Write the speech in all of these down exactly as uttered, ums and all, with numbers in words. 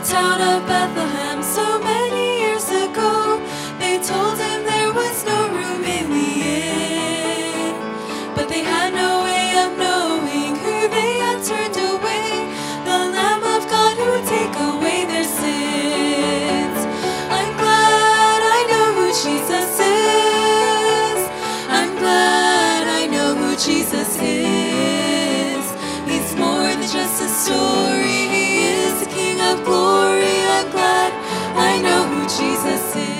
town of Bethlehem so many years ago. They told him there was no room in the inn, but they had no way of knowing who they had turned away, the Lamb of God who would take away their sins. I'm glad I know who Jesus is. I'm glad I know who Jesus is. He's more than just a story. He is the King of glory. I'm glad I know who Jesus is.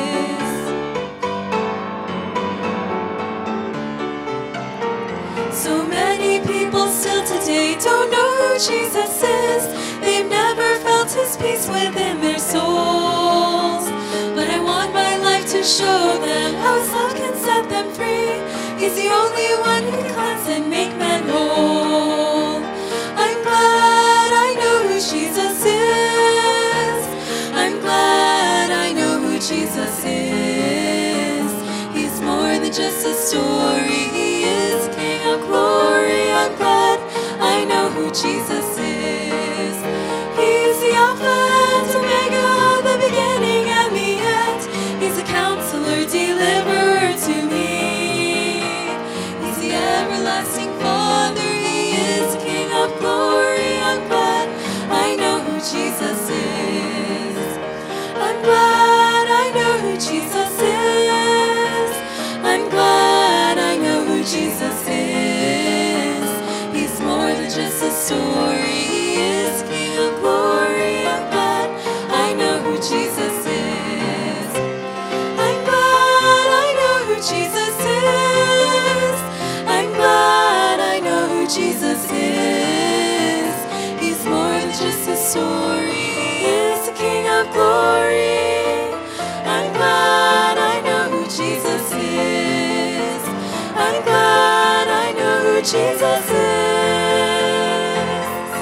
So many people still today don't know who Jesus is. They've never felt his peace within their souls. But I want my life to show them how his love can set them free. He's the only one who can cleanse and make men whole. I'm glad I know who Jesus is. I'm glad I know who Jesus is. He's more than just a story. He is King of glory. I'm glad I know who Jesus is. He's the Alpha and Omega, the beginning and the end. He's a counselor, deliverer to me. He's the everlasting Father. He is King of glory. I'm glad I know who Jesus is. I'm glad I know who Jesus is. I'm glad I know who Jesus is. He's more than just a story. He is King of glory. I'm glad I know who Jesus is. I'm glad I know who Jesus is. I'm glad I know who Jesus is. He's more than just a story. He is the King of glory. I'm glad I know who Jesus is. I'm glad I know who Jesus is.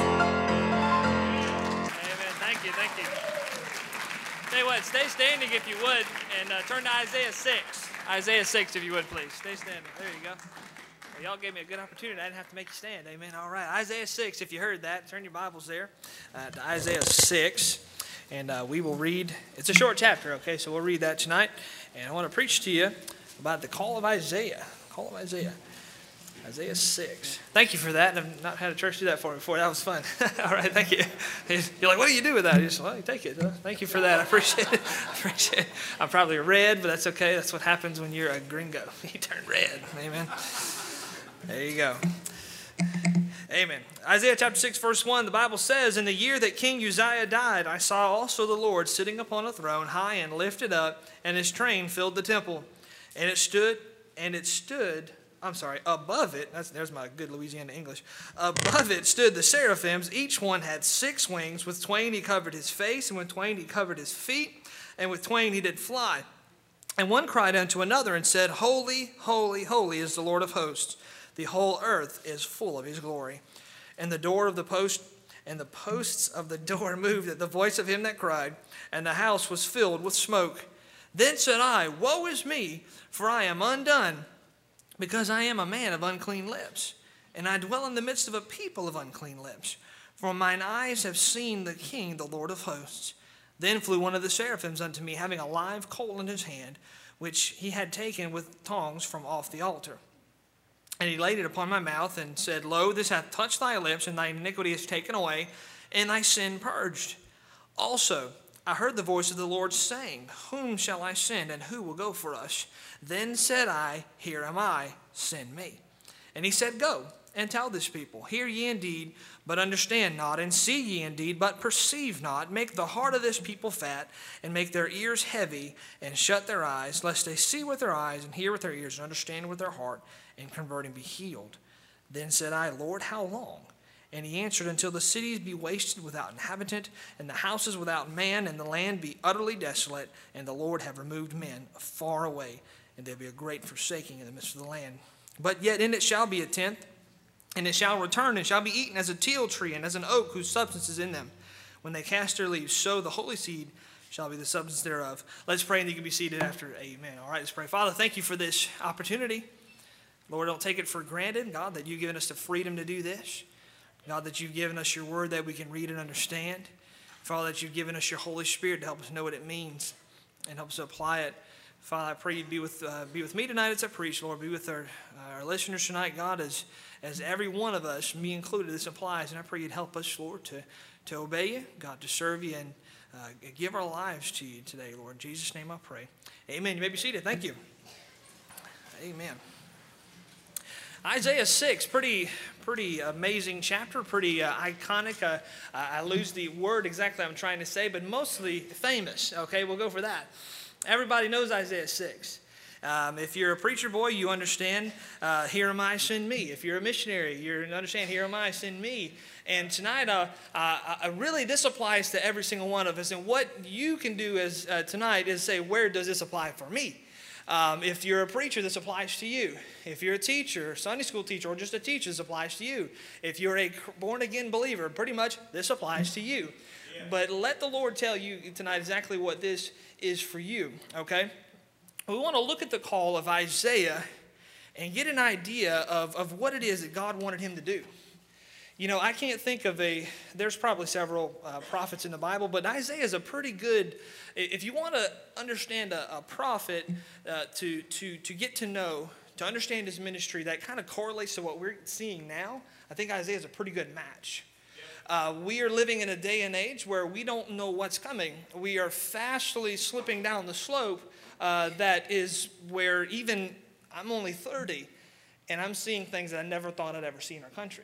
Amen. Thank you. Thank you. Tell you what, stay standing if you would, and uh, turn to Isaiah six. Isaiah six, if you would, please. Stay standing. There you go. Well, y'all gave me a good opportunity. I didn't have to make you stand. Amen. All right. Isaiah six, if you heard that, turn your Bibles there uh, to Isaiah six. And uh, we will read, it's a short chapter, okay? So we'll read that tonight. And I want to preach to you about the call of Isaiah. Call of Isaiah. Isaiah six. Thank you for that. I've not had a church do that for me before. That was fun. All right, thank you. You're like, what do you do with that? You just, well, you take it. Thank you for that. I appreciate it. I appreciate it. I'm probably red, but that's okay. That's what happens when you're a gringo. You turn red. Amen. There you go. Amen. Isaiah chapter six, verse one, the Bible says, in the year that King Uzziah died, I saw also the Lord sitting upon a throne, high and lifted up, and his train filled the temple. And it stood, and it stood, I'm sorry, above it, that's, there's my good Louisiana English, above it stood the seraphims. Each one had six wings. With twain he covered his face, and with twain he covered his feet, and with twain he did fly. And one cried unto another and said, Holy, holy, holy is the Lord of hosts. The whole earth is full of his glory. And the door of the post and the posts of the door moved at the voice of him that cried, and the house was filled with smoke. Then said I, Woe is me, for I am undone, because I am a man of unclean lips, and I dwell in the midst of a people of unclean lips. For mine eyes have seen the King, the Lord of hosts. Then flew one of the seraphims unto me, having a live coal in his hand, which he had taken with tongs from off the altar. And he laid it upon my mouth, and said, Lo, this hath touched thy lips, and thy iniquity is taken away, and thy sin purged. Also I heard the voice of the Lord saying, Whom shall I send, and who will go for us? Then said I, Here am I, send me. And he said, Go, and tell this people, Hear ye indeed, but understand not, and see ye indeed, but perceive not. Make the heart of this people fat, and make their ears heavy, and shut their eyes, lest they see with their eyes, and hear with their ears, and understand with their heart, and convert and be healed. Then said I, Lord, how long? And he answered, Until the cities be wasted without inhabitant, and the houses without man, and the land be utterly desolate, and the Lord have removed men far away, and there be a great forsaking in the midst of the land. But yet in it shall be a tenth, and it shall return, and shall be eaten as a teil tree, and as an oak whose substance is in them. When they cast their leaves, so the holy seed shall be the substance thereof. Let's pray, and you can be seated after amen. All right, let's pray. Father, thank you for this opportunity. Lord, don't take it for granted, God, that you've given us the freedom to do this. God, that you've given us your word that we can read and understand. Father, that you've given us your Holy Spirit to help us know what it means and help us apply it. Father, I pray you'd be with uh, be with me tonight as I preach, Lord. Be with our, uh, our listeners tonight, God, as as every one of us, me included, this applies. And I pray you'd help us, Lord, to, to obey you, God, to serve you, and uh, give our lives to you today, Lord. In Jesus' name I pray. Amen. You may be seated. Thank you. Amen. Isaiah six, pretty pretty amazing chapter, pretty uh, iconic. Uh, I lose the word exactly I'm trying to say, but mostly famous. Okay, we'll go for that. Everybody knows Isaiah six. Um, if you're a preacher boy, you understand, uh, here am I, send me. If you're a missionary, you understand, here am I, send me. And tonight, uh, uh, uh, really, this applies to every single one of us. And what you can do as uh, tonight is say, where does this apply for me? Um, if you're a preacher, this applies to you. If you're a teacher, Sunday school teacher, or just a teacher, this applies to you. If you're a born-again believer, pretty much this applies to you. Yeah. But let the Lord tell you tonight exactly what this is for you, okay? We want to look at the call of Isaiah and get an idea of, of what it is that God wanted him to do. You know, I can't think of a, there's probably several uh, prophets in the Bible, but Isaiah is a pretty good, if you want to understand a, a prophet, uh, to, to, to get to know, to understand his ministry, that kind of correlates to what we're seeing now, I think Isaiah is a pretty good match. Uh, we are living in a day and age where we don't know what's coming. We are fastly slipping down the slope uh, that is where even, I'm only thirty, and I'm seeing things that I never thought I'd ever see in our country.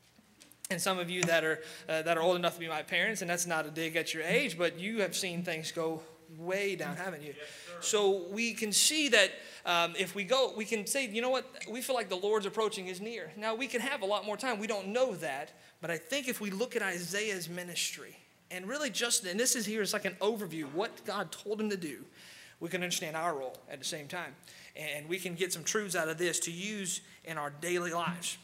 And some of you that are uh, that are old enough to be my parents, and that's not a dig at your age, but you have seen things go way down, haven't you? Yes, so we can see that um, if we go, we can say, you know what, we feel like the Lord's approaching is near. Now, we can have a lot more time. We don't know that. But I think if we look at Isaiah's ministry, and really just, and this is here is like an overview, what God told him to do, we can understand our role at the same time. And we can get some truths out of this to use in our daily lives.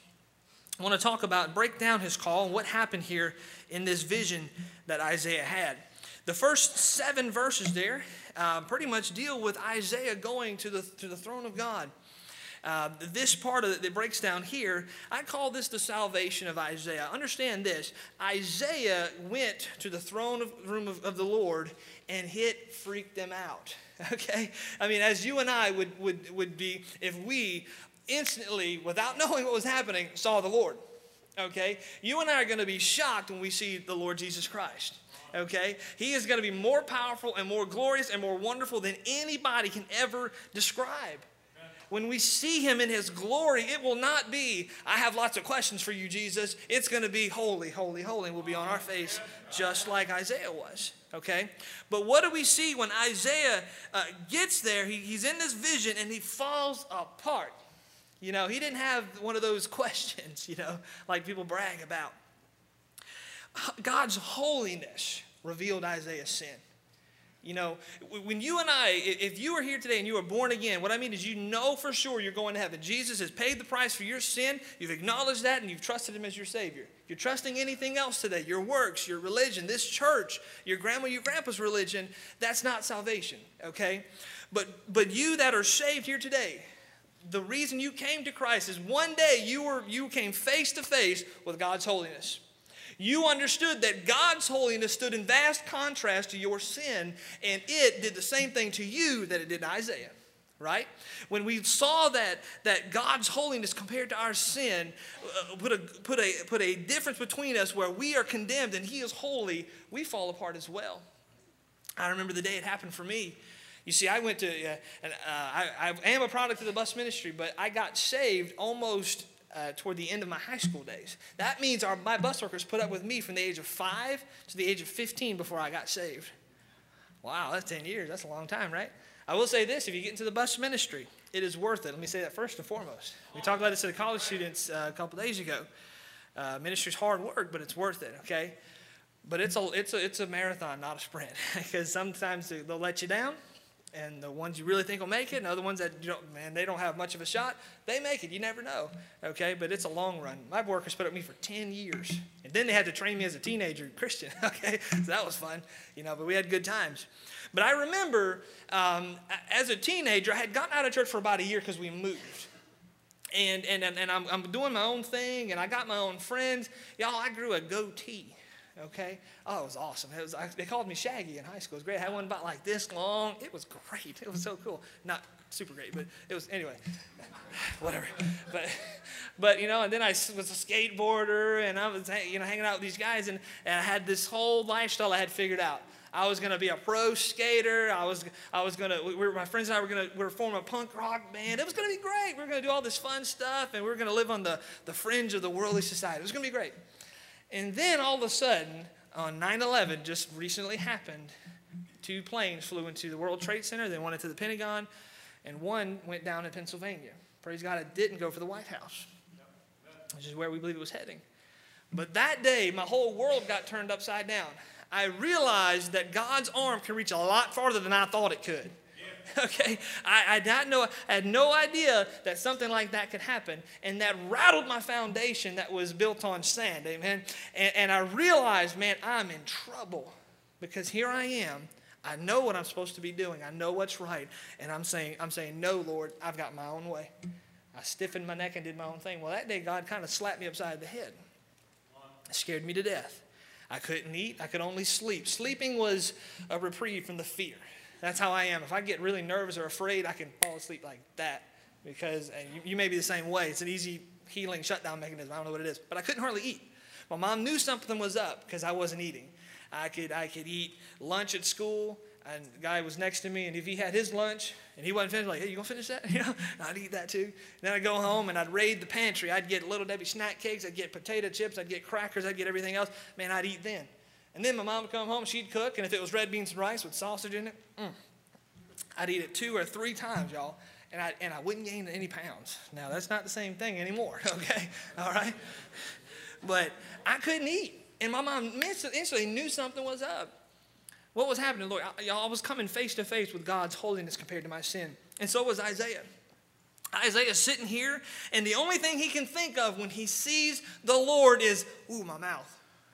I want to talk about, break down his call and what happened here in this vision that Isaiah had. The first seven verses there uh, pretty much deal with Isaiah going to the, to the throne of God. Uh, this part of it that breaks down here, I call this the salvation of Isaiah. Understand this. Isaiah went to the throne of, room of, of the Lord, and it freaked them out. Okay? I mean, as you and I would, would, would be if we instantly, without knowing what was happening, saw the Lord. Okay? You and I are going to be shocked when we see the Lord Jesus Christ. Okay? He is going to be more powerful and more glorious and more wonderful than anybody can ever describe. When we see him in his glory, it will not be, I have lots of questions for you, Jesus. It's going to be holy, holy, holy, and will be on our face just like Isaiah was. Okay? But what do we see when Isaiah uh, gets there? He, he's in this vision and he falls apart. You know, he didn't have one of those questions, you know, like people brag about. God's holiness revealed Isaiah's sin. You know, when you and I, if you are here today and you are born again, what I mean is you know for sure you're going to heaven. Jesus has paid the price for your sin. You've acknowledged that and you've trusted him as your Savior. If you're trusting anything else today, your works, your religion, this church, your grandma, your grandpa's religion, that's not salvation, okay? But, but you that are saved here today, the reason you came to Christ is one day you were you came face to face with God's holiness. You understood that God's holiness stood in vast contrast to your sin, and it did the same thing to you that it did to Isaiah, right? When we saw that, that God's holiness compared to our sin uh, put, a, put, a, put a difference between us where we are condemned and he is holy, we fall apart as well. I remember the day it happened for me. You see, I went to, uh, and, uh, I, I am a product of the bus ministry, but I got saved almost Uh, toward the end of my high school days. That means our, my bus workers put up with me from the age of five to the age of fifteen before I got saved. Wow, that's ten years. That's a long time, right? I will say this, if you get into the bus ministry, it is worth it. Let me say that first and foremost. We talked about this to the college students uh, a couple days ago. Uh, ministry's hard work, but it's worth it, okay? But it's a, it's a, it's a marathon, not a sprint, because sometimes they'll let you down. And the ones you really think will make it, and other ones that, you don't, man, they don't have much of a shot, they make it. You never know, okay? But it's a long run. My workers put up with me for ten years. And then they had to train me as a teenager Christian, okay? So that was fun, you know, but we had good times. But I remember um, as a teenager, I had gotten out of church for about a year because we moved. And, and, and I'm, I'm doing my own thing, and I got my own friends. Y'all, I grew a goatee. okay? Oh, it was awesome. It was, I, they called me Shaggy in high school. It was great. I had one about like this long. It was great. It was so cool. Not super great, but it was, anyway, whatever. But, but you know, and then I was a skateboarder, and I was, you know, hanging out with these guys, and, and I had this whole lifestyle I had figured out. I was going to be a pro skater. I was I was going to, we were, my friends and I were going to, we were forming a punk rock band. It was going to be great. We were going to do all this fun stuff, and we were going to live on the, the fringe of the worldly society. It was going to be great. And then all of a sudden, on nine eleven, just recently happened, two planes flew into the World Trade Center, then one into the Pentagon, and one went down in Pennsylvania. Praise God, it didn't go for the White House, which is where we believe it was heading. But that day, my whole world got turned upside down. I realized that God's arm can reach a lot farther than I thought it could. Okay, I, I, did know, I had no idea that something like that could happen, and that rattled my foundation that was built on sand, amen. And, and I realized, man, I'm in trouble, because here I am. I know what I'm supposed to be doing. I know what's right, and I'm saying, I'm saying, no, Lord, I've got my own way. I stiffened my neck and did my own thing. Well, that day, God kind of slapped me upside the head. It scared me to death. I couldn't eat. I could only sleep. Sleeping was a reprieve from the fear. That's how I am. If I get really nervous or afraid, I can fall asleep like that, because and you, you may be the same way. It's an easy healing shutdown mechanism. I don't know what it is. But I couldn't hardly eat. My mom knew something was up because I wasn't eating. I could, I could eat lunch at school, and the guy was next to me, and if he had his lunch and he wasn't finished, like, hey, you going to finish that? You know, I'd eat that too. And then I'd go home, and I'd raid the pantry. I'd get Little Debbie snack cakes. I'd get potato chips. I'd get crackers. I'd get everything else. Man, I'd eat then. And then my mom would come home, she'd cook, and if it was red beans and rice with sausage in it, mm, I'd eat it two or three times, y'all, and I, and I wouldn't gain any pounds. Now, that's not the same thing anymore, okay? All right? But I couldn't eat, and my mom instantly knew something was up. What was happening, Lord? I, y'all, I was coming face to face with God's holiness compared to my sin, and so was Isaiah. Isaiah's sitting here, and the only thing he can think of when he sees the Lord is, ooh, my mouth.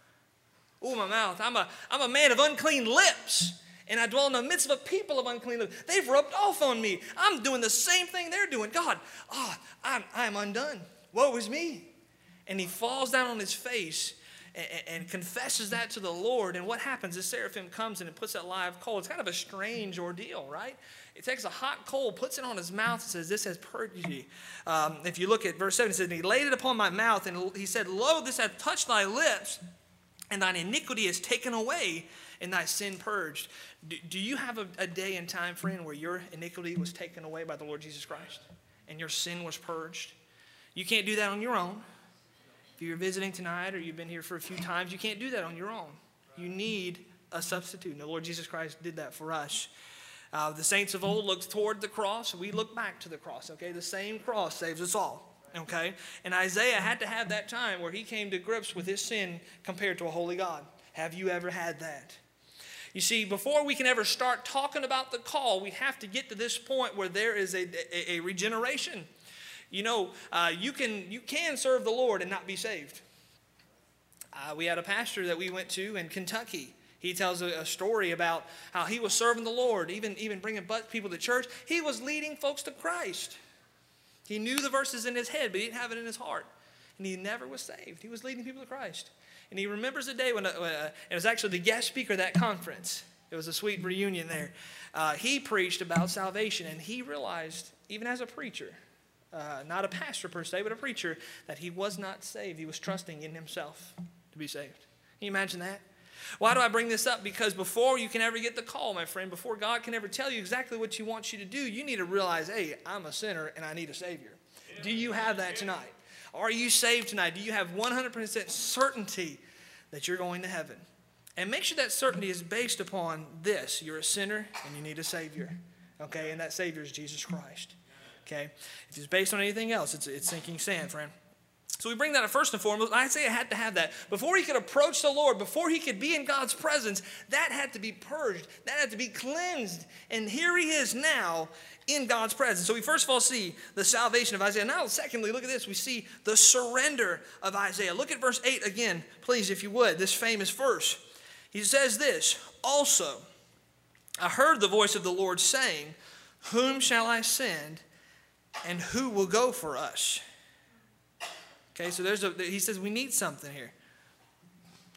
Ooh, my mouth. I'm a, I'm a man of unclean lips, and I dwell in the midst of a people of unclean lips. They've rubbed off on me. I'm doing the same thing they're doing. God, oh, I'm, I'm undone. Woe is me. And he falls down on his face and, and confesses that to the Lord. And what happens is seraphim comes in and puts that live coal. It's kind of a strange ordeal, right? It takes a hot coal, puts it on his mouth, and says, this has purged you. Um, if you look at verse seven, it says, and he laid it upon my mouth, and he said, lo, this hath touched thy lips, and thine iniquity is taken away, and thy sin purged. Do, do you have a, a day and time, friend, where your iniquity was taken away by the Lord Jesus Christ, and your sin was purged? You can't do that on your own. If you're visiting tonight, or you've been here for a few times, you can't do that on your own. You need a substitute, and the Lord Jesus Christ did that for us. Uh, the saints of old looked toward the cross. We look back to the cross, okay? The same cross saves us all. Okay, and Isaiah had to have that time where he came to grips with his sin compared to a holy God. Have you ever had that? You see, before we can ever start talking about the call, we have to get to this point where there is a, a, a regeneration. You know, uh, you can you can serve the Lord and not be saved. Uh, we had a pastor that we went to in Kentucky. He tells a, a story about how he was serving the Lord, even, even bringing people to church. He was leading folks to Christ. He knew the verses in his head, but he didn't have it in his heart. And he never was saved. He was leading people to Christ. And he remembers a day when, uh, uh, it was actually the guest speaker of that conference. It was a sweet reunion there. Uh, he preached about salvation, and he realized, even as a preacher, uh, not a pastor per se, but a preacher, that he was not saved. He was trusting in himself to be saved. Can you imagine that? Why do I bring this up? Because before you can ever get the call, my friend, before God can ever tell you exactly what He wants you to do, you need to realize, hey, I'm a sinner and I need a Savior. Do you have that tonight? Are you saved tonight? Do you have one hundred percent certainty that you're going to heaven? And make sure that certainty is based upon this. You're a sinner and you need a Savior. Okay, and that Savior is Jesus Christ. Okay, if it's based on anything else, it's, it's sinking sand, friend. So we bring that up first and foremost. Isaiah had to have that. Before he could approach the Lord, before he could be in God's presence, that had to be purged. That had to be cleansed. And here he is now in God's presence. So we first of all see the salvation of Isaiah. Now, secondly, look at this. We see the surrender of Isaiah. Look at verse eight again, please, if you would, this famous verse. He says this, also, I heard the voice of the Lord saying, whom shall I send, and who will go for us? Okay, so there's a, he says we need something here.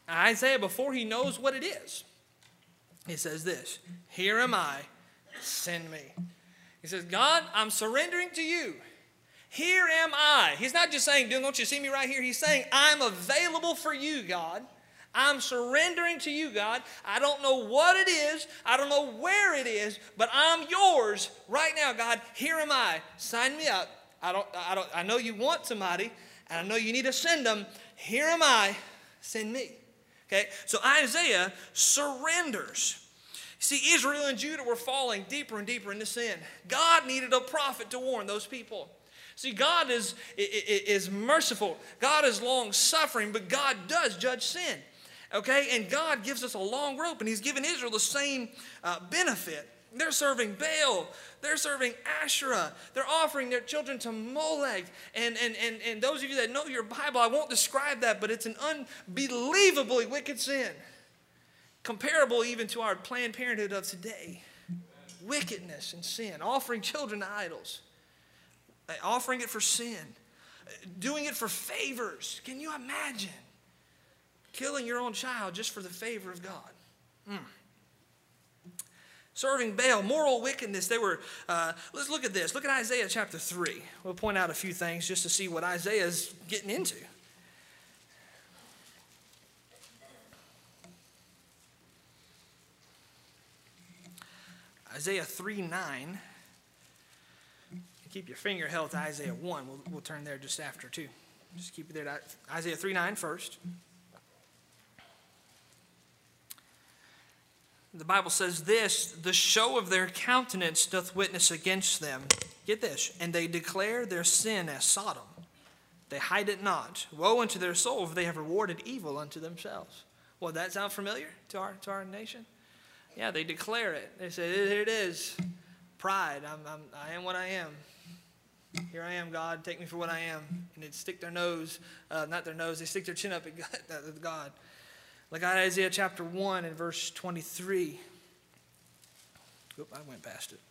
Isaiah, before he knows what it is, he says this, here am I, send me. He says, God, I'm surrendering to you. Here am I. He's not just saying, don't you see me right here? He's saying, I'm available for you, God. I'm surrendering to you, God. I don't know what it is. I don't know where it is, but I'm yours right now, God. Here am I. Sign me up. I don't, I don't, I know you want somebody, and I know you need to send them. Here am I. Send me. Okay, so Isaiah surrenders. See, Israel and Judah were falling deeper and deeper into sin. God needed a prophet to warn those people. See, God is, is merciful. God is long-suffering, but God does judge sin. Okay, and God gives us a long rope, and he's given Israel the same uh, benefit. They're serving Baal. They're serving Asherah. They're offering their children to Molech. And, and, and, and those of you that know your Bible, I won't describe that, but it's an unbelievably wicked sin. Comparable even to our Planned Parenthood of today. Wickedness and sin. Offering children to idols. Offering it for sin. Doing it for favors. Can you imagine? Killing your own child just for the favor of God. Mm. Serving Baal, moral wickedness. They were, uh, let's look at this. Look at Isaiah chapter three. We'll point out a few things just to see what Isaiah is getting into. Isaiah three nine. Keep your finger held to Isaiah one. We'll, we'll turn there just after, too. Just keep it there to Isaiah three nine first. The Bible says this, the show of their countenance doth witness against them. Get this, and they declare their sin as Sodom. They hide it not. Woe unto their soul, for they have rewarded evil unto themselves. Well, does that sound familiar to our, to our nation? Yeah, they declare it. They say, here it is. Pride. I'm, I'm, I am what I am. Here I am, God. Take me for what I am. And they stick their nose, uh, not their nose, they stick their chin up at God. Look at Isaiah chapter one and verse twenty-three. Oop, I went past it.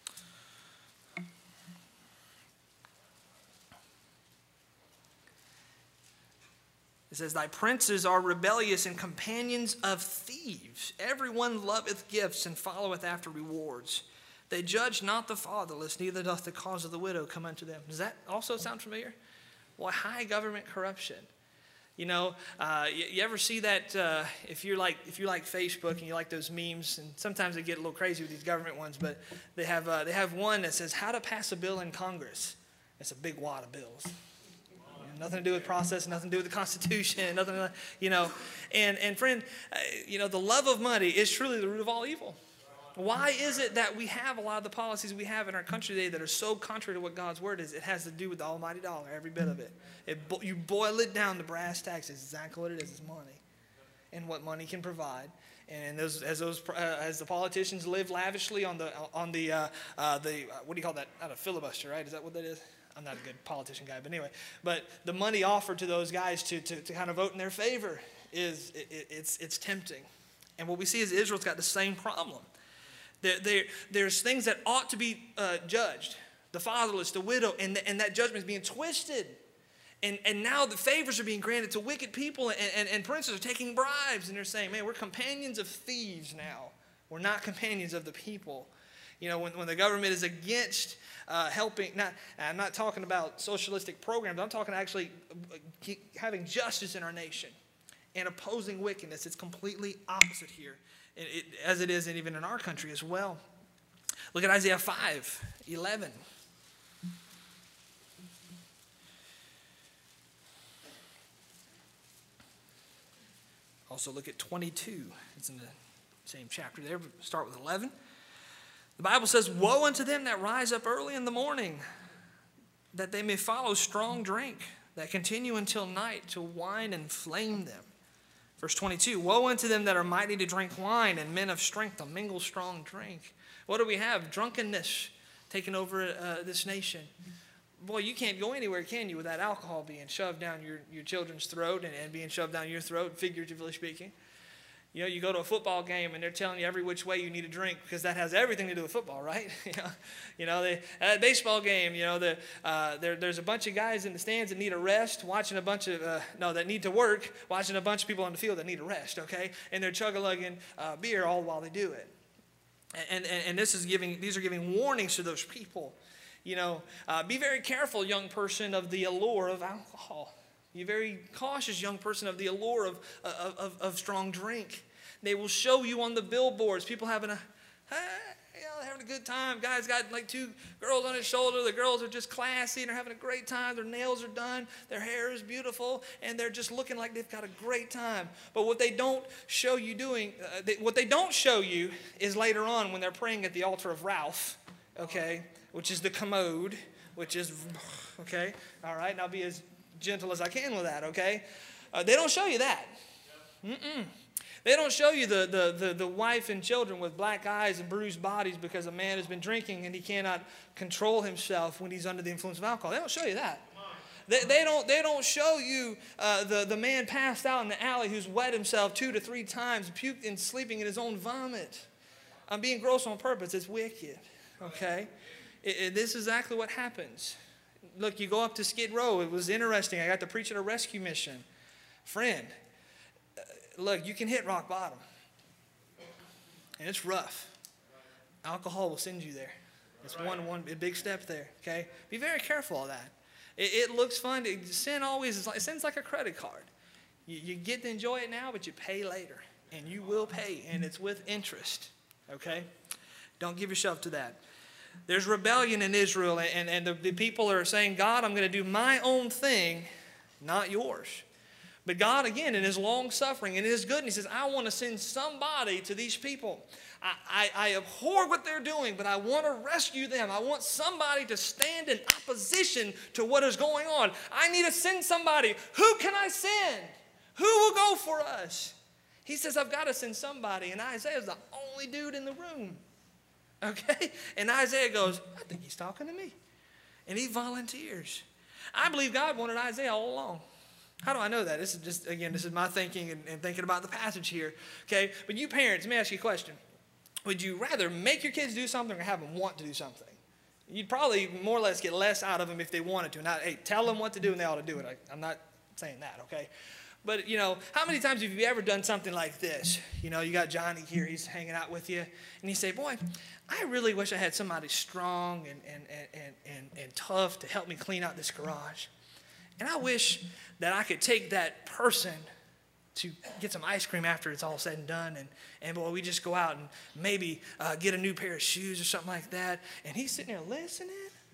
It says, thy princes are rebellious and companions of thieves. Everyone loveth gifts and followeth after rewards. They judge not the fatherless, neither doth the cause of the widow come unto them. Does that also sound familiar? Well, high government corruption. You know, uh, you, you ever see that uh, if you're like if you like Facebook and you like those memes, and sometimes they get a little crazy with these government ones, but they have uh, they have one that says how to pass a bill in Congress. It's a big wad of bills. You know, nothing to do with process, nothing to do with the Constitution, nothing, you know. And and friend, uh, you know, the love of money is truly the root of all evil. Why is it that we have a lot of the policies we have in our country today that are so contrary to what God's word is? It has to do with the almighty dollar, every bit of it. it you boil it down to brass tacks, it's exactly what it is. It's money and what money can provide. And those, as those, uh, as the politicians live lavishly on the on the uh, uh, the uh, what do you call that? Not a filibuster, right? Is that what that is? I'm not a good politician guy, but anyway. But the money offered to those guys to to, to kind of vote in their favor is it, it, it's it's tempting. And what we see is Israel's got the same problem. There, there, there's things that ought to be uh, judged. The fatherless, the widow, and, the, and that judgment is being twisted. And, and now the favors are being granted to wicked people, and, and, and princes are taking bribes. And they're saying, man, we're companions of thieves now. We're not companions of the people. You know, when, when the government is against uh, helping, not, I'm not talking about socialistic programs. I'm talking actually having justice in our nation and opposing wickedness. It's completely opposite here. It, it, as it is and even in our country as well. Look at Isaiah five eleven. Also look at twenty-two. It's in the same chapter there. Start with eleven. The Bible says, woe unto them that rise up early in the morning, that they may follow strong drink, that continue until night, to wine and flame them. Verse twenty-two, woe unto them that are mighty to drink wine, and men of strength to mingle strong drink. What do we have? Drunkenness taking over uh, this nation. Boy, you can't go anywhere, can you, without alcohol being shoved down your, your children's throat and, and being shoved down your throat, figuratively speaking. You know, you go to a football game and they're telling you every which way you need to drink because that has everything to do with football, right? you know, you know, they, at a baseball game, you know, the, uh, there, there's a bunch of guys in the stands that need a rest, watching a bunch of, uh, no, that need to work, watching a bunch of people on the field that need a rest, okay? And they're chug-a-lugging uh, beer all while they do it. And, and, and this is giving, these are giving warnings to those people. You know, uh, be very careful, young person, of the allure of alcohol. You're very cautious, young person, of the allure of, of, of, of strong drink. They will show you on the billboards, people having a, hey, you know, having a good time. Guy's got like two girls on his shoulder. The girls are just classy and they're having a great time. Their nails are done. Their hair is beautiful. And they're just looking like they've got a great time. But what they don't show you doing, uh, they, what they don't show you is later on when they're praying at the altar of Ralph, okay, which is the commode, which is, okay, all right, and I'll be as gentle as I can with that, okay? Uh, they don't show you that. Mm-mm. They don't show you the, the, the, the wife and children with black eyes and bruised bodies because a man has been drinking and he cannot control himself when he's under the influence of alcohol. They don't show you that. They, they, don't, they don't show you uh, the, the man passed out in the alley who's wet himself two to three times, puked and sleeping in his own vomit. I'm being gross on purpose. It's wicked, okay? It, it, this is exactly what happens. Look, you go up to Skid Row. It was interesting. I got to preach at a rescue mission. Friend, uh, look, you can hit rock bottom. And it's rough. Alcohol will send you there. It's one, one a big step there, okay? Be very careful of that. It, it looks fun. It, sin always is like, sin's like a credit card. You, you get to enjoy it now, but you pay later. And you will pay, and it's with interest, okay? Don't give yourself to that. There's rebellion in Israel, and, and the, the people are saying, God, I'm going to do my own thing, not yours. But God, again, in his long suffering and his goodness, he says, I want to send somebody to these people. I, I, I abhor what they're doing, but I want to rescue them. I want somebody to stand in opposition to what is going on. I need to send somebody. Who can I send? Who will go for us? He says, I've got to send somebody. And Isaiah is the only dude in the room. Okay? And Isaiah goes, I think he's talking to me. And he volunteers. I believe God wanted Isaiah all along. How do I know that? This is just, again, this is my thinking and, and thinking about the passage here. Okay? But you parents, let me ask you a question. Would you rather make your kids do something or have them want to do something? You'd probably more or less get less out of them if they wanted to. Not, hey, tell them what to do and they ought to do it. I, I'm not saying that, okay? But, you know, how many times have you ever done something like this? You know, you got Johnny here, he's hanging out with you, and you say, boy, I really wish I had somebody strong and, and, and, and, and tough to help me clean out this garage. And I wish that I could take that person to get some ice cream after it's all said and done, and, and boy, we just go out and maybe uh, get a new pair of shoes or something like that, and he's sitting there listening.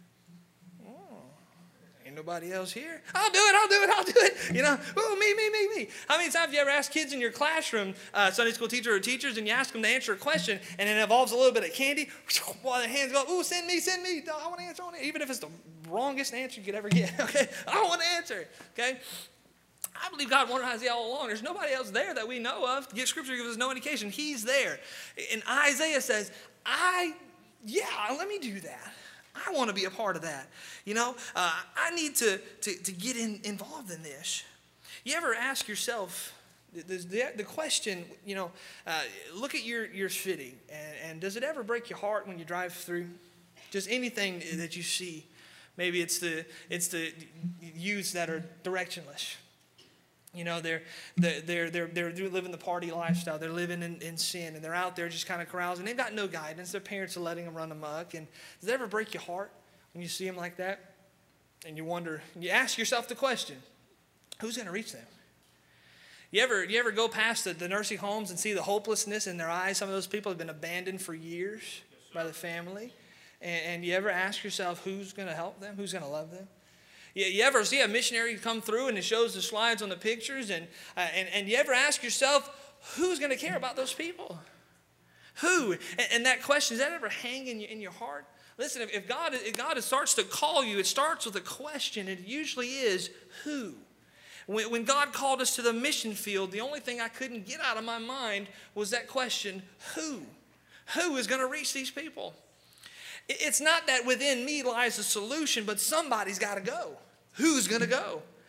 Ain't nobody else here. I'll do it, I'll do it, I'll do it. You know, oh, me, me, me, me. How many times have you ever asked kids in your classroom, uh, Sunday school teacher or teachers, and you ask them to answer a question, and it involves a little bit of candy, while their hands go, ooh, send me, send me. I want to answer on it. Even if it's the wrongest answer you could ever get, okay? I want to answer, okay? I believe God wanted Isaiah all along. There's nobody else there that we know of. Get Scripture gives us no indication. He's there. And Isaiah says, I, yeah, let me do that. I want to be a part of that. You know, uh, I need to, to, to get in, involved in this. You ever ask yourself the, the, the question, you know, uh, look at your, your city, and, and does it ever break your heart when you drive through? Just anything that you see. Maybe it's the, it's the youths that are directionless. You know, they're, they're, they're, they're living the party lifestyle. They're living in, in sin, and they're out there just kind of carousing. They've got no guidance. Their parents are letting them run amok. And does it ever break your heart when you see them like that? And you wonder, you ask yourself the question, who's going to reach them? You ever, you ever go past the, the nursing homes and see the hopelessness in their eyes? Some of those people have been abandoned for years by the family. And, and you ever ask yourself, who's going to help them? Who's going to love them? You, you ever see a missionary come through and it shows the slides on the pictures? And, uh, and, and you ever ask yourself, who's going to care about those people? Who? And, and that question, does that ever hang in, you, in your heart? Listen, if, if, God, if God starts to call you, it starts with a question. It usually is, who? When, when God called us to the mission field, the only thing I couldn't get out of my mind was that question, who? Who is going to reach these people? It's not that within me lies a solution, but somebody's got to go. Who's going to go?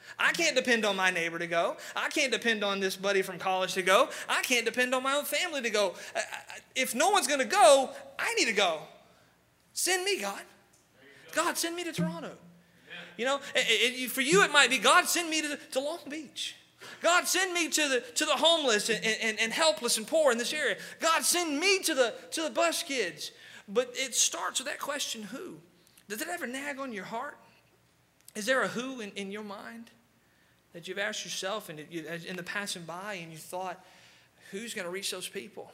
I can't depend on my neighbor to go. I can't depend on this buddy from college to go. I can't depend on my own family to go. If no one's going to go, I need to go. Send me, God. God, send me to Toronto. You know, it, it, for you it might be, God, send me to, to Long Beach. God, send me to the to the homeless and, and, and helpless and poor in this area. God, send me to the to the bus kids. But it starts with that question, who? Does it ever nag on your heart? Is there a who in, in your mind that you've asked yourself and you, in the passing by and you thought, who's going to reach those people?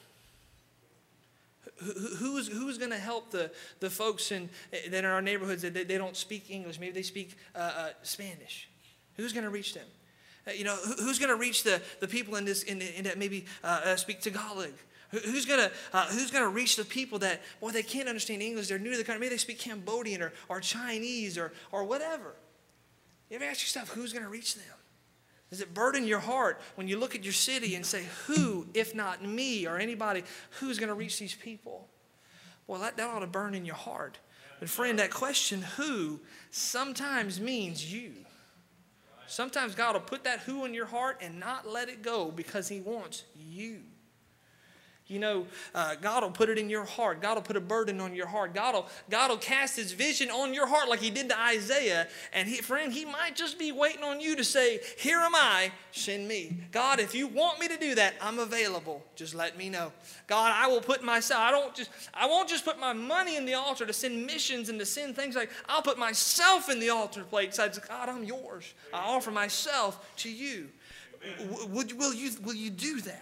Who, who's who's going to help the, the folks in, that in our neighborhoods that they, they don't speak English? Maybe they speak uh, uh, Spanish. Who's going to reach them? Uh, you know, who, who's going to reach the, the people in this in, in that maybe uh, uh, speak Tagalog? Who, who's going to uh, who's going to reach the people that, boy, they can't understand English. They're new to the country. Maybe they speak Cambodian or, or Chinese or or whatever. You ever ask yourself, who's going to reach them? Does it burden your heart when you look at your city and say, who, if not me or anybody, who's going to reach these people? Well, that, that ought to burn in your heart. But friend, that question, who, sometimes means you. Sometimes God will put that who in your heart and not let it go because he wants you. You know, uh, God will put it in your heart. God will put a burden on your heart. God will, God will cast his vision on your heart like he did to Isaiah. And he, friend, he might just be waiting on you to say, here am I, send me. God, if you want me to do that, I'm available. Just let me know. God, I will put myself, I don't just, I won't just put my money in the altar to send missions and to send things like, I'll put myself in the altar plate. So God, I'm yours. I offer myself to you. Would, will you. Will you do that?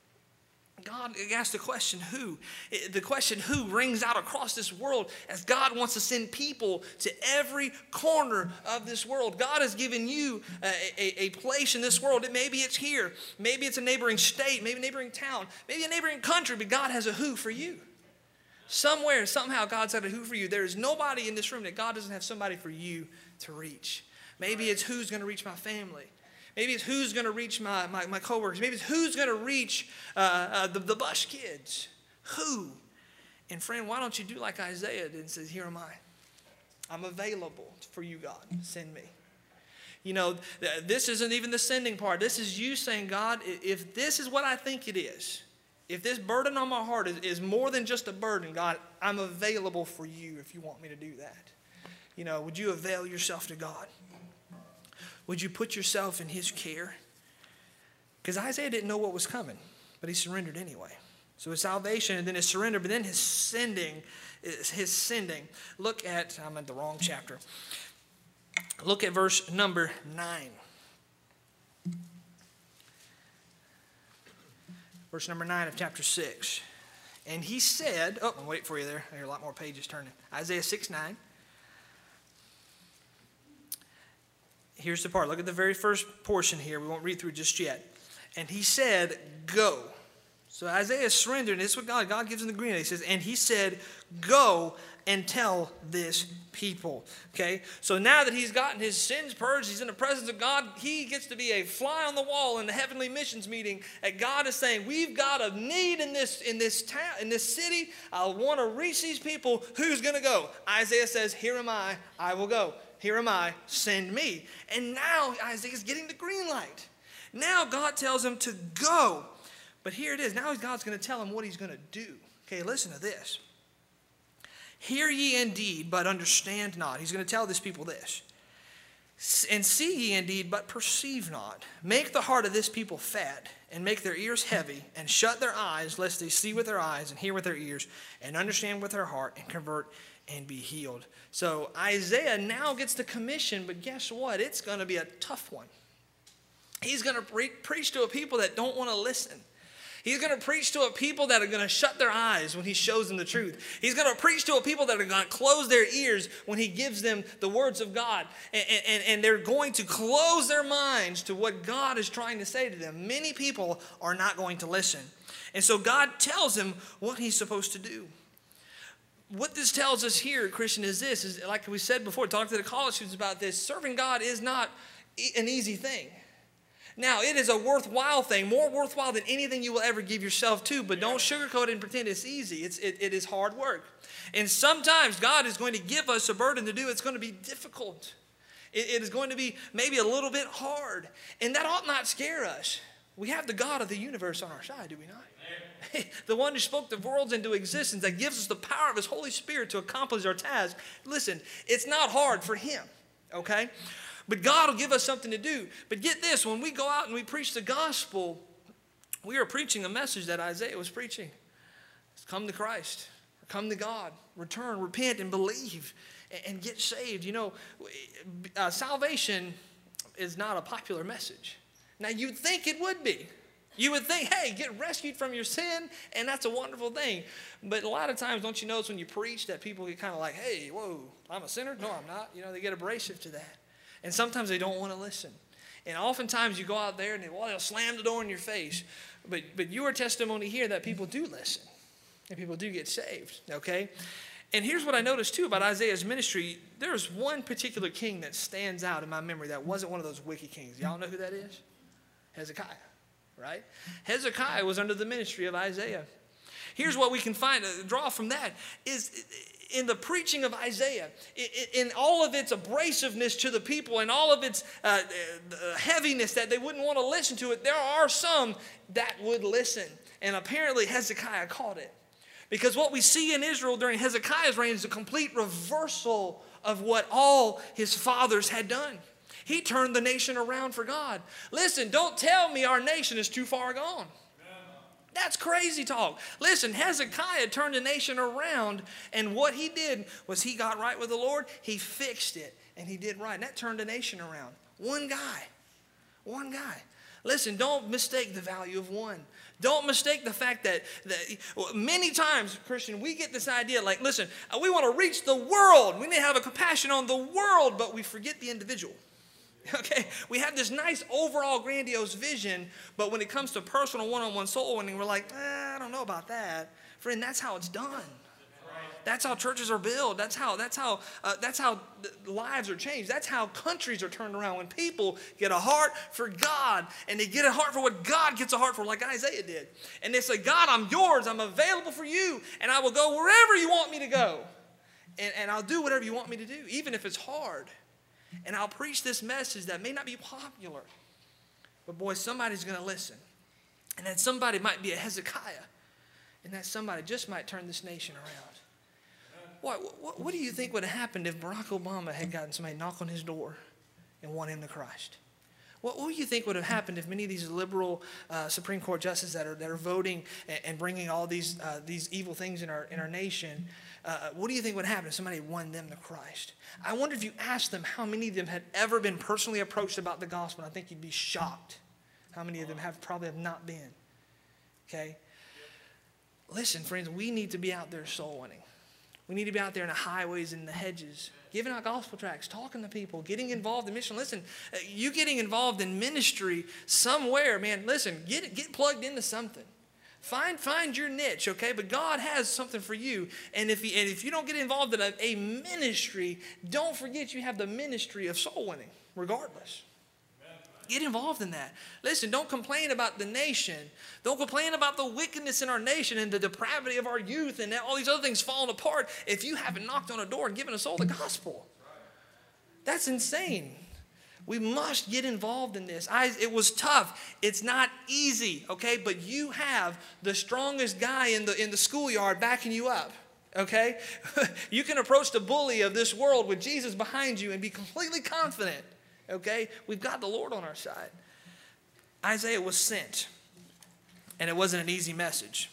God asked the question, who? The question, who, rings out across this world as God wants to send people to every corner of this world. God has given you a, a, a place in this world. Maybe it's here. Maybe it's a neighboring state. Maybe a neighboring town. Maybe a neighboring country. But God has a who for you. Somewhere, somehow, God's got a who for you. There is nobody in this room that God doesn't have somebody for you to reach. Maybe it's who's going to reach my family. Maybe it's who's going to reach my, my, my coworkers. Maybe it's who's going to reach uh, uh, the, the bus kids. Who? And friend, why don't you do like Isaiah did and says, here am I. I'm available for you, God. Send me. You know, this isn't even the sending part. This is you saying, God, if this is what I think it is, if this burden on my heart is, is more than just a burden, God, I'm available for you if you want me to do that. You know, would you avail yourself to God? Would you put yourself in his care? Because Isaiah didn't know what was coming, but he surrendered anyway. So his salvation and then his surrender, but then his sending, his sending. Look at, I'm in the wrong chapter. Look at verse number nine. Verse number nine of chapter six. And he said, oh, I'll wait for you there. I hear a lot more pages turning. Isaiah six nine. Here's the part. Look at the very first portion here. We won't read through just yet. And he said, go. So Isaiah surrendered, and this is what God, God gives him the green light. He says, and he said, go and tell this people. Okay? So now that he's gotten his sins purged, he's in the presence of God, he gets to be a fly on the wall in the heavenly missions meeting. And God is saying, we've got a need in this, in this town, in this city. I want to reach these people. Who's going to go? Isaiah says, here am I. I will go. Here am I, send me. And now Isaiah's getting the green light. Now God tells him to go. But here it is. Now God's going to tell him what he's going to do. Okay, listen to this. Hear ye indeed, but understand not. He's going to tell this people this. And see ye indeed, but perceive not. Make the heart of this people fat, and make their ears heavy, and shut their eyes, lest they see with their eyes, and hear with their ears, and understand with their heart, and convert and be healed. So Isaiah now gets the commission, but guess what? It's going to be a tough one. He's going to pre- preach to a people that don't want to listen. He's going to preach to a people that are going to shut their eyes when he shows them the truth. He's going to preach to a people that are going to close their ears when he gives them the words of God. And, and, and they're going to close their minds to what God is trying to say to them. Many people are not going to listen. And so God tells him what he's supposed to do. What this tells us here, Christian, is this, is like we said before, talking to the college students about this, serving God is not an easy thing. Now, it is a worthwhile thing, more worthwhile than anything you will ever give yourself to, but don't sugarcoat it and pretend it's easy. It's, it, it is hard work. And sometimes God is going to give us a burden to do. It's going to be difficult. It, it is going to be maybe a little bit hard. And that ought not scare us. We have the God of the universe on our side, do we not? The one who spoke the worlds into existence, that gives us the power of his Holy Spirit to accomplish our task. Listen, it's not hard for him, okay? But God will give us something to do. But get this, when we go out and we preach the gospel, we are preaching a message that Isaiah was preaching. It's come to Christ, come to God, return, repent, and believe, and get saved. You know, uh, salvation is not a popular message. Now, you'd think it would be. You would think, hey, get rescued from your sin, and that's a wonderful thing. But a lot of times, don't you notice when you preach that people get kind of like, hey, whoa, I'm a sinner? No, I'm not. You know, they get abrasive to that. And sometimes they don't want to listen. And oftentimes you go out there and they, well, they'll slam the door in your face. But, but your testimony here that people do listen, and people do get saved, okay? And here's what I noticed, too, about Isaiah's ministry. There's one particular king that stands out in my memory that wasn't one of those wicked kings. Y'all know who that is? Hezekiah. Right? Hezekiah was under the ministry of Isaiah. Here's what we can find, uh, draw from that, is in the preaching of Isaiah, in, in all of its abrasiveness to the people and all of its uh, uh, heaviness that they wouldn't want to listen to it, there are some that would listen. And apparently Hezekiah caught it. Because what we see in Israel during Hezekiah's reign is a complete reversal of what all his fathers had done. He turned the nation around for God. Listen, don't tell me our nation is too far gone. That's crazy talk. Listen, Hezekiah turned the nation around, and what he did was he got right with the Lord. He fixed it, and he did right. And that turned the nation around. One guy. One guy. Listen, don't mistake the value of one. Don't mistake the fact that, that many times, Christian, we get this idea like, listen, we want to reach the world. We need to have a compassion on the world, but we forget the individual. Okay, we have this nice overall grandiose vision, but when it comes to personal one-on-one soul winning, we're like, eh, I don't know about that. Friend, that's how it's done. That's how churches are built. That's how, that's how, uh, that's how lives are changed. That's how countries are turned around. When people get a heart for God, and they get a heart for what God gets a heart for, like Isaiah did. And they say, God, I'm yours. I'm available for you, and I will go wherever you want me to go. And, and I'll do whatever you want me to do, even if it's hard. And I'll preach this message that may not be popular. But boy, somebody's going to listen. And that somebody might be a Hezekiah. And that somebody just might turn this nation around. What, what, what do you think would have happened if Barack Obama had gotten somebody knock on his door and won him to Christ? What, what do you think would have happened if many of these liberal uh, Supreme Court justices that are, that are voting and, and bringing all these, uh, these evil things in our, in our nation, uh, what do you think would happen if somebody won them to Christ? I wonder if you asked them how many of them had ever been personally approached about the gospel. I think you'd be shocked how many of them have probably have not been. Okay? Listen, friends, we need to be out there soul winning. We need to be out there in the highways and the hedges, giving out gospel tracts, talking to people, getting involved in mission. Listen, you getting involved in ministry somewhere, man, listen, get get plugged into something. Find find your niche, okay? But God has something for you. And if, he, and if you don't get involved in a, a ministry, don't forget you have the ministry of soul winning, regardless. Get involved in that. Listen, don't complain about the nation. Don't complain about the wickedness in our nation and the depravity of our youth and all these other things falling apart if you haven't knocked on a door and given a soul the gospel. That's insane. We must get involved in this. I, it was tough. It's not easy, okay? But you have the strongest guy in the, in the schoolyard backing you up, okay? You can approach the bully of this world with Jesus behind you and be completely confident. Okay? We've got the Lord on our side. Isaiah was sent, and it wasn't an easy message.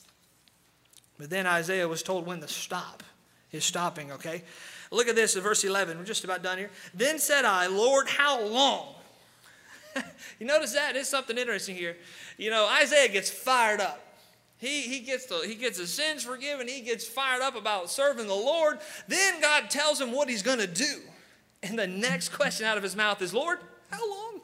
But then Isaiah was told when to stop. His stopping, okay? Look at this in verse eleven. We're just about done here. Then said I, Lord, how long? You notice that? There's something interesting here. You know, Isaiah gets fired up. He, he, gets the, he gets his sins forgiven. He gets fired up about serving the Lord. Then God tells him what he's going to do. And the next question out of his mouth is, Lord, how long?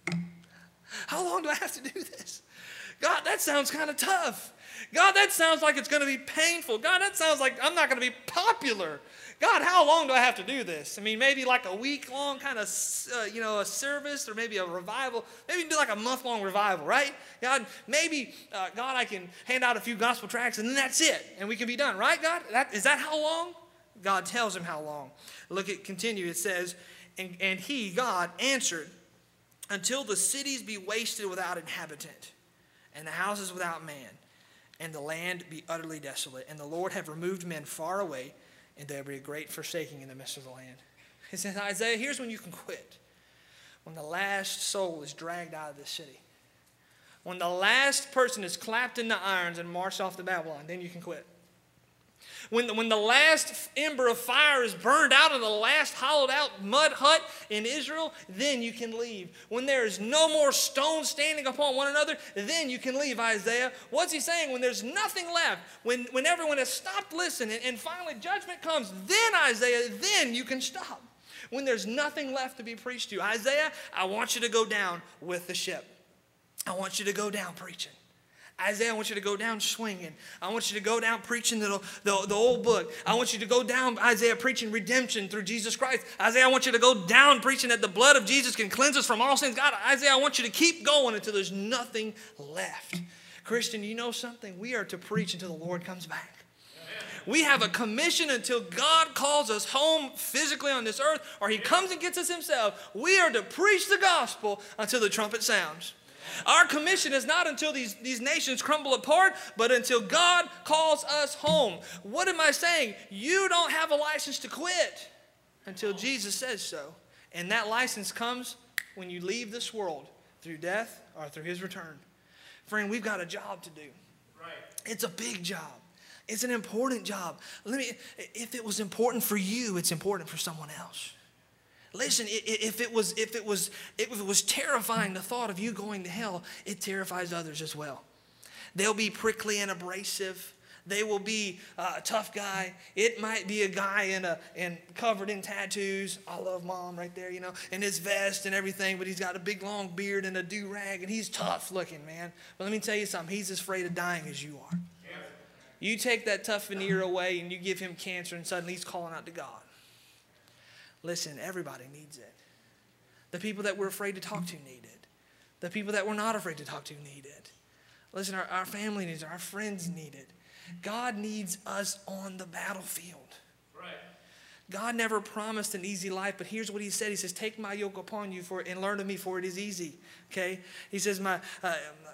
How long do I have to do this? God, that sounds kind of tough. God, that sounds like it's going to be painful. God, that sounds like I'm not going to be popular. God, how long do I have to do this? I mean, maybe like a week-long kind of, uh, you know, a service or maybe a revival. Maybe do like a month-long revival, right? God, maybe, uh, God, I can hand out a few gospel tracts and then that's it. And we can be done, right, God? That, is that how long? God tells him how long. Look at, continue. It says, And, and he, God, answered, until the cities be wasted without inhabitant, and the houses without man, and the land be utterly desolate, and the Lord have removed men far away, and there be a great forsaking in the midst of the land. He says, Isaiah, here's when you can quit. When the last soul is dragged out of the city. When the last person is clapped in the irons and marched off to Babylon, then you can quit. When the, when the last ember of fire is burned out of the last hollowed out mud hut in Israel, then you can leave. When there is no more stones standing upon one another, then you can leave, Isaiah. What's he saying? When there's nothing left, when, when everyone has stopped listening, and finally judgment comes, then, Isaiah, then you can stop. When there's nothing left to be preached to. Isaiah, I want you to go down with the ship. I want you to go down preaching. Isaiah, I want you to go down swinging. I want you to go down preaching the, the, the old book. I want you to go down, Isaiah, preaching redemption through Jesus Christ. Isaiah, I want you to go down preaching that the blood of Jesus can cleanse us from all sins. God, Isaiah, I want you to keep going until there's nothing left. Christian, you know something? We are to preach until the Lord comes back. We have a commission until God calls us home physically on this earth, or he comes and gets us himself. We are to preach the gospel until the trumpet sounds. Our commission is not until these, these nations crumble apart, but until God calls us home. What am I saying? You don't have a license to quit until Jesus says so. And that license comes when you leave this world through death or through his return. Friend, we've got a job to do. Right. It's a big job. It's an important job. Let me, if it was important for you, it's important for someone else. Listen, if it was, if it was, if it was terrifying, the thought of you going to hell, it terrifies others as well. They'll be prickly and abrasive. They will be a tough guy. It might be a guy in a and covered in tattoos. I love mom right there, you know, and his vest and everything, but he's got a big long beard and a do-rag, and he's tough looking, man. But let me tell you something. He's as afraid of dying as you are. You take that tough veneer away and you give him cancer, and suddenly he's calling out to God. Listen, everybody needs it. The people that we're afraid to talk to need it. The people that we're not afraid to talk to need it. Listen, our, our family needs it. Our friends need it. God needs us on the battlefield. Right. God never promised an easy life, but here's what he said. He says, take my yoke upon you for and learn of me, for it is easy. Okay? He says, my, uh,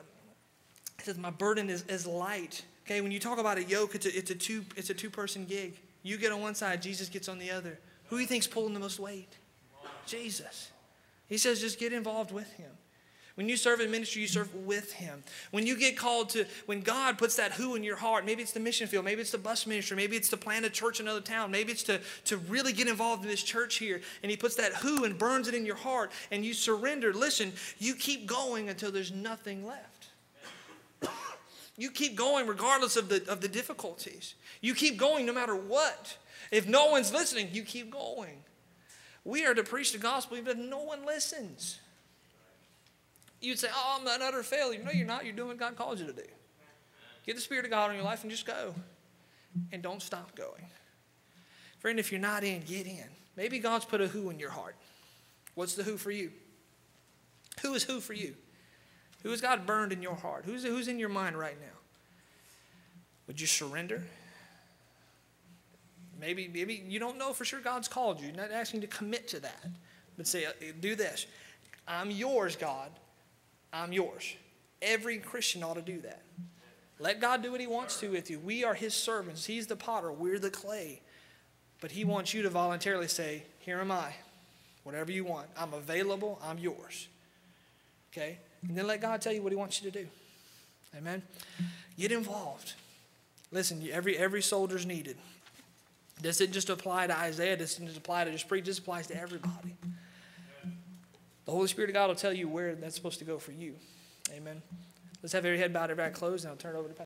he says, my burden is, is light. Okay? When you talk about a yoke, it's a, it's a two, it's a two-person gig. You get on one side, Jesus gets on the other. Who do you think's pulling the most weight? Jesus. He says just get involved with him. When you serve in ministry, you serve with him. When you get called to, when God puts that who in your heart, maybe it's the mission field, maybe it's the bus ministry, maybe it's to plant a church in another town, maybe it's to, to really get involved in this church here, and he puts that who and burns it in your heart, and you surrender. Listen, you keep going until there's nothing left. You keep going regardless of the, of the difficulties. You keep going no matter what. If no one's listening, you keep going. We are to preach the gospel even if no one listens. You'd say, oh, I'm an utter failure. No, you're not. You're doing what God calls you to do. Get the Spirit of God in your life and just go. And don't stop going. Friend, if you're not in, get in. Maybe God's put a who in your heart. What's the who for you? Who is who for you? Who has God burned in your heart? Who's, who's in your mind right now? Would you surrender? Maybe, maybe you don't know for sure God's called you. You're not asking you to commit to that. But say, do this. I'm yours, God. I'm yours. Every Christian ought to do that. Let God do what he wants to with you. We are his servants. He's the potter. We're the clay. But he wants you to voluntarily say, here am I. Whatever you want. I'm available. I'm yours. Okay? And then let God tell you what he wants you to do. Amen? Get involved. Listen, every, every soldier's needed. This didn't just apply to Isaiah. This didn't just apply to just preach. This applies to everybody. The Holy Spirit of God will tell you where that's supposed to go for you. Amen. Let's have every head bowed, every eye closed, and I'll turn it over to Pastor.